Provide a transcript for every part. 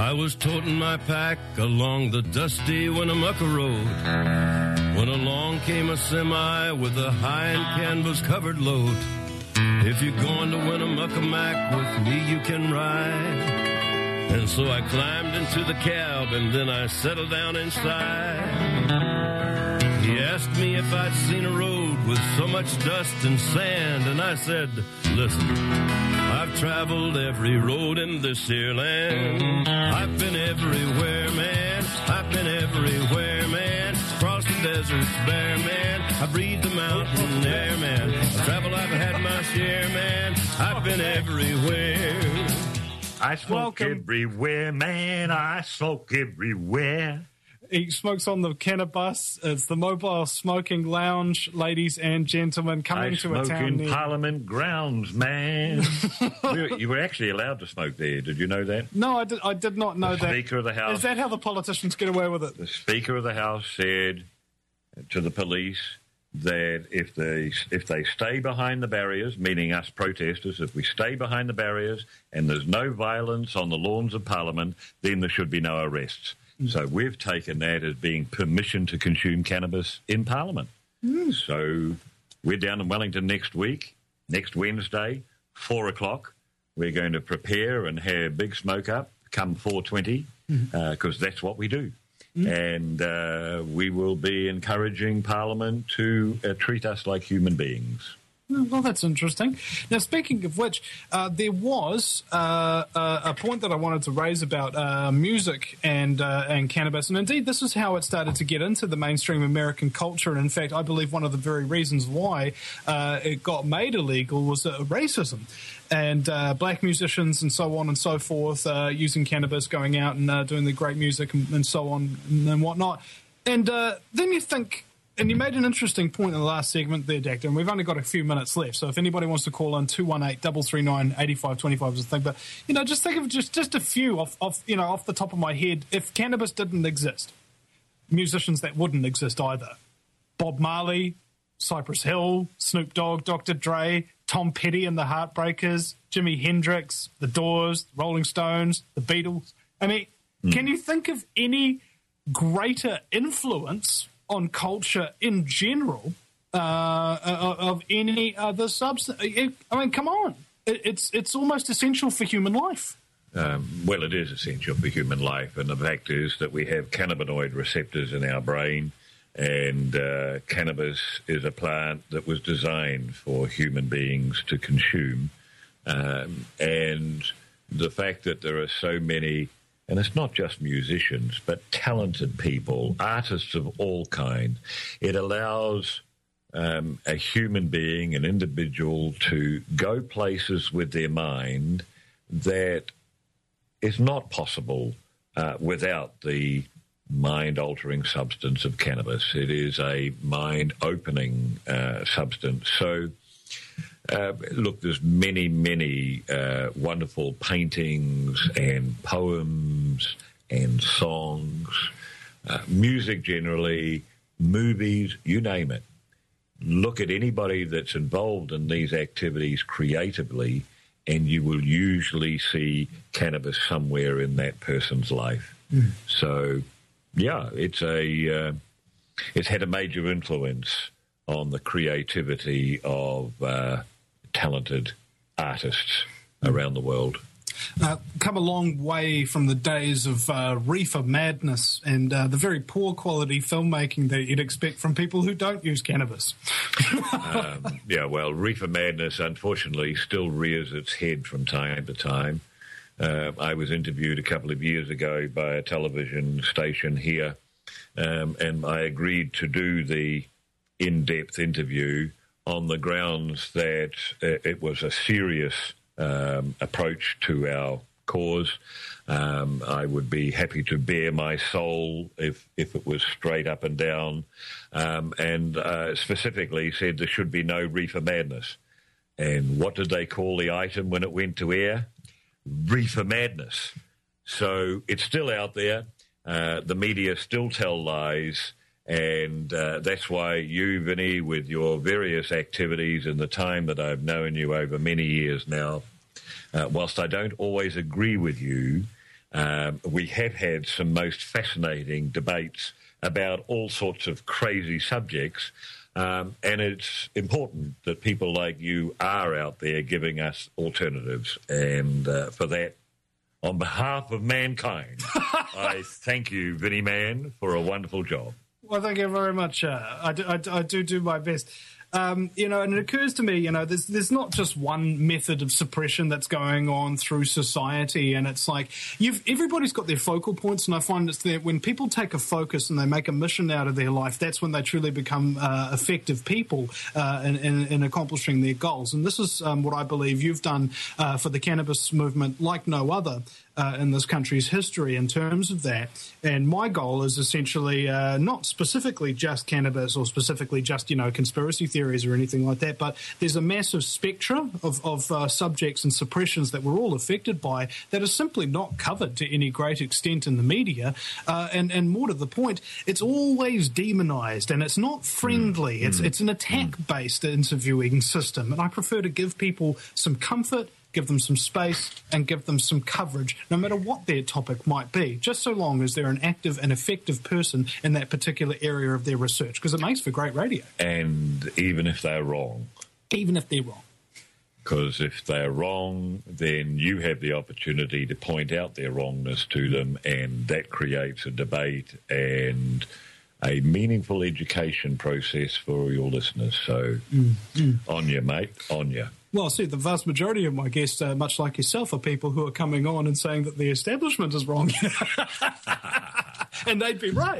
I was toting my pack along the dusty Winnemucca Road when along came a semi with a hind canvas-covered load. If you're going to Winnemucca Mac with me, you can ride. And so I climbed into the cab and then I settled down inside. He asked me if I'd seen a road with so much dust and sand, and I said, listen, I've traveled every road in this here land. I've been everywhere, man. I've been everywhere, man. Across the deserts bare, man. I breathe the mountain air, man. I travel, I've had my share, man. I've been everywhere. I smoke everywhere, man. I smoke everywhere. He smokes on the Cannabis. It's the Mobile Smoking Lounge, ladies and gentlemen, coming to a town I smoke in near Parliament grounds, man. You were actually allowed to smoke there. Did you know that? No, I did not know that. The Speaker of the House. Is that how the politicians get away with it? The Speaker of the House said to the police that if they stay behind the barriers, meaning us protesters, if we stay behind the barriers and there's no violence on the lawns of Parliament, then there should be no arrests. So we've taken that as being permission to consume cannabis in Parliament. So we're down in Wellington next Wednesday, 4 o'clock. We're going to prepare and have big smoke up come 4:20 because that's what we do. And we will be encouraging Parliament to treat us like human beings. Well, that's interesting. Now, speaking of which, there was a point that I wanted to raise about music and cannabis. And indeed, this is how it started to get into the mainstream American culture. And in fact, I believe one of the very reasons why it got made illegal was racism. And black musicians and so on and so forth using cannabis, going out and doing the great music and so on and whatnot. And then you think, and you made an interesting point in the last segment there, Dactor, and we've only got a few minutes left. So if anybody wants to call in, 218-339-8525 is the thing. But, just think of just a few off the top of my head. If cannabis didn't exist, musicians that wouldn't exist either. Bob Marley, Cypress Hill, Snoop Dogg, Dr. Dre, Tom Petty and the Heartbreakers, Jimi Hendrix, The Doors, Rolling Stones, The Beatles. I mean, can you think of any greater influence on culture in general of any other substance? I mean, come on. It's almost essential for human life. Well, it is essential for human life, and the fact is that we have cannabinoid receptors in our brain, and cannabis is a plant that was designed for human beings to consume. And the fact that there are so many, and it's not just musicians, but talented people, artists of all kinds, it allows a human being, an individual, to go places with their mind that is not possible without the mind-altering substance of cannabis. It is a mind-opening substance. So, look, there's many, many wonderful paintings and poems and songs, music generally, movies, you name it. Look at anybody that's involved in these activities creatively, and you will usually see cannabis somewhere in that person's life. So, yeah, it's had a major influence on the creativity of talented artists around the world. Come a long way from the days of reefer madness and the very poor quality filmmaking that you'd expect from people who don't use cannabis. Well, reefer madness, unfortunately, still rears its head from time to time. I was interviewed a couple of years ago by a television station here, and I agreed to do the in-depth interview on the grounds that it was a serious approach to our cause. I would be happy to bare my soul if it was straight up and down, and specifically said there should be no reefer madness. And what did they call the item when it went to air? Reefer madness. So it's still out there. The media still tell lies, and that's why you, Vinny, with your various activities and the time that I've known you over many years now, whilst I don't always agree with you, We have had some most fascinating debates about all sorts of crazy subjects, and it's important that people like you are out there giving us alternatives. And for that, on behalf of mankind, I thank you, Vinnie Mann, for a wonderful job. Well, thank you very much. I do my best. And it occurs to me, there's not just one method of suppression that's going on through society, and it's like everybody's got their focal points, and I find it's that when people take a focus and they make a mission out of their life, that's when they truly become effective people in accomplishing their goals. And this is what I believe you've done for the cannabis movement like no other in this country's history in terms of that. And my goal is essentially not specifically just cannabis or specifically just, conspiracy theories or anything like that, but there's a massive spectrum of subjects and suppressions that we're all affected by that are simply not covered to any great extent in the media. And more to the point, it's always demonized and it's not friendly. It's an attack-based interviewing system. And I prefer to give people some comfort, give them some space, and give them some coverage, no matter what their topic might be, just so long as they're an active and effective person in that particular area of their research, because it makes for great radio. And even if they're wrong. Even if they're wrong. Because if they're wrong, then you have the opportunity to point out their wrongness to them, and that creates a debate and a meaningful education process for your listeners. So on you, mate, on you. Well, see, the vast majority of my guests, much like yourself, are people who are coming on and saying that the establishment is wrong. And they'd be right,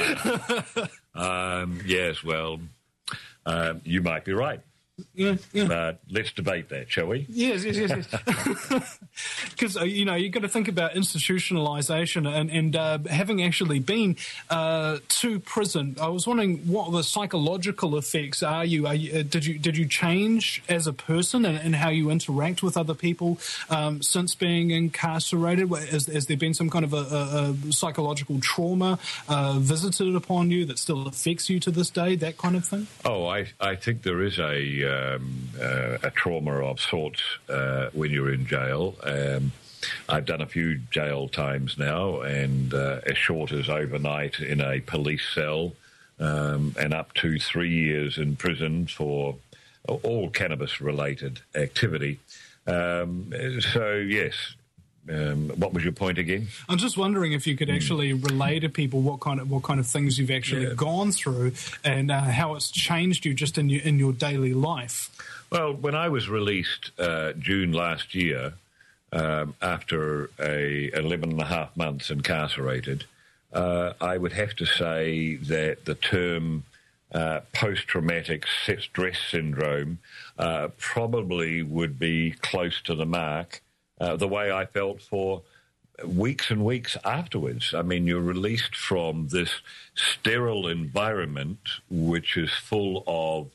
Yes, well, you might be right. Yeah. But let's debate that, shall we? Yes. Because, you've got to think about institutionalization and having actually been to prison, I was wondering what the psychological effects are. Did you change as a person and how you interact with other people since being incarcerated? Has there been some kind of a psychological trauma visited upon you that still affects you to this day, that kind of thing? Oh, I think there is a trauma of sorts when you're in jail. I've done a few jail times now, and as short as overnight in a police cell, and up to 3 years in prison for all cannabis-related activity. So, yes. What was your point again? I'm just wondering if you could actually relay to people what kind of things you've actually gone through and how it's changed you just in your daily life. Well, when I was released June last year, after 11 and a half months incarcerated, I would have to say that the term post-traumatic stress syndrome probably would be close to the mark. The way I felt for weeks and weeks afterwards. I mean, you're released from this sterile environment, which is full of,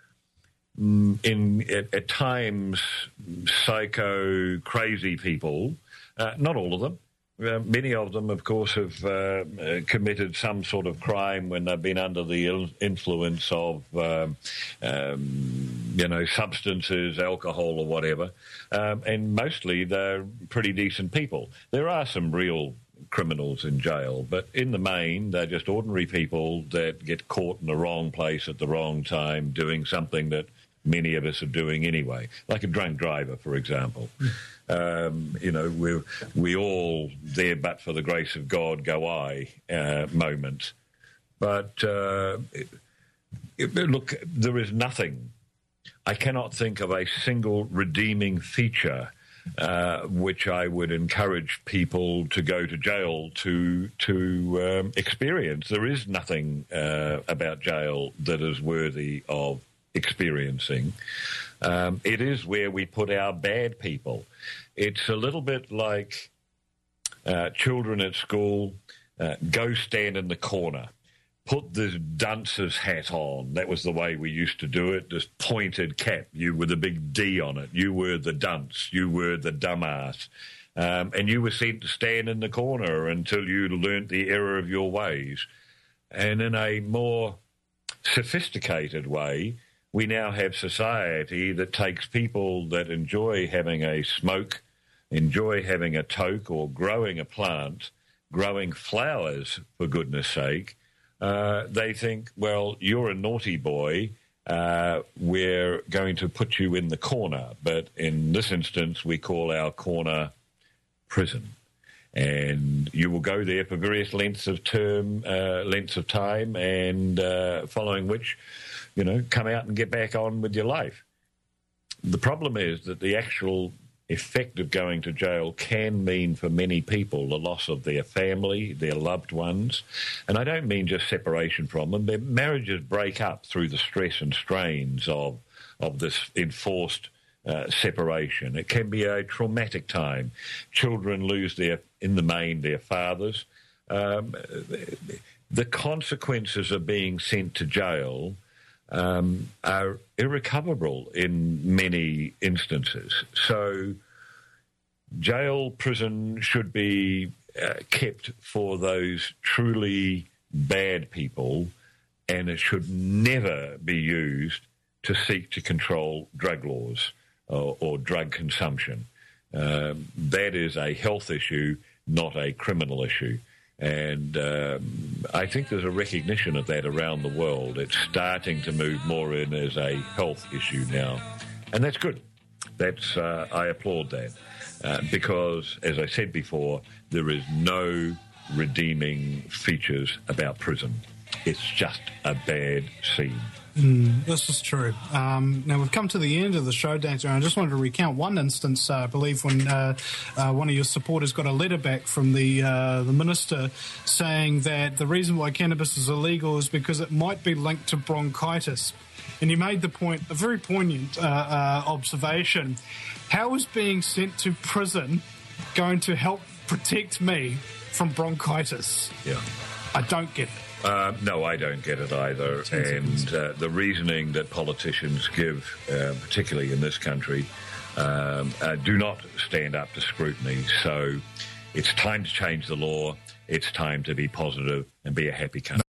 at times, psycho, crazy people. Not all of them. Many of them, of course, have committed some sort of crime when they've been under the influence of, substances, alcohol or whatever. And mostly they're pretty decent people. There are some real criminals in jail, but in the main, they're just ordinary people that get caught in the wrong place at the wrong time doing something that many of us are doing anyway, like a drunk driver, for example. We all there but for the grace of God go I moment. But look, there is nothing. I cannot think of a single redeeming feature which I would encourage people to go to jail to experience. There is nothing about jail that is worthy of experiencing. It is where we put our bad people. It's a little bit like children at school, go stand in the corner, put this dunce's hat on. That was the way we used to do it, this pointed cap, you with a big D on it. You were the dunce, you were the dumbass. And you were sent to stand in the corner until you learnt the error of your ways. And in a more sophisticated way, we now have society that takes people that enjoy having a smoke, enjoy having a toke or growing a plant, growing flowers, for goodness sake, they think, well, you're a naughty boy, we're going to put you in the corner. But in this instance, we call our corner prison. And you will go there for various lengths of time, and following which, come out and get back on with your life. The problem is that the actual effect of going to jail can mean for many people the loss of their family, their loved ones. And I don't mean just separation from them. Their marriages break up through the stress and strains of this enforced separation. It can be a traumatic time. Children lose in the main, their fathers. The consequences of being sent to jail are irrecoverable in many instances. So jail, prison should be kept for those truly bad people, and it should never be used to seek to control drug laws or drug consumption. That is a health issue, not a criminal issue. And I think there's a recognition of that around the world. It's starting to move more in as a health issue now. And that's good. I applaud that. Because, as I said before, there is no redeeming features about prison. It's just a bad scene. This is true. Now, we've come to the end of the show, Dr. I just wanted to recount one instance, I believe, when one of your supporters got a letter back from the minister saying that the reason why cannabis is illegal is because it might be linked to bronchitis. And he made the point, a very poignant observation. How is being sent to prison going to help protect me from bronchitis? Yeah. I don't get it. No, I don't get it either. And the reasoning that politicians give, particularly in this country, do not stand up to scrutiny. So it's time to change the law. It's time to be positive and be a happy country.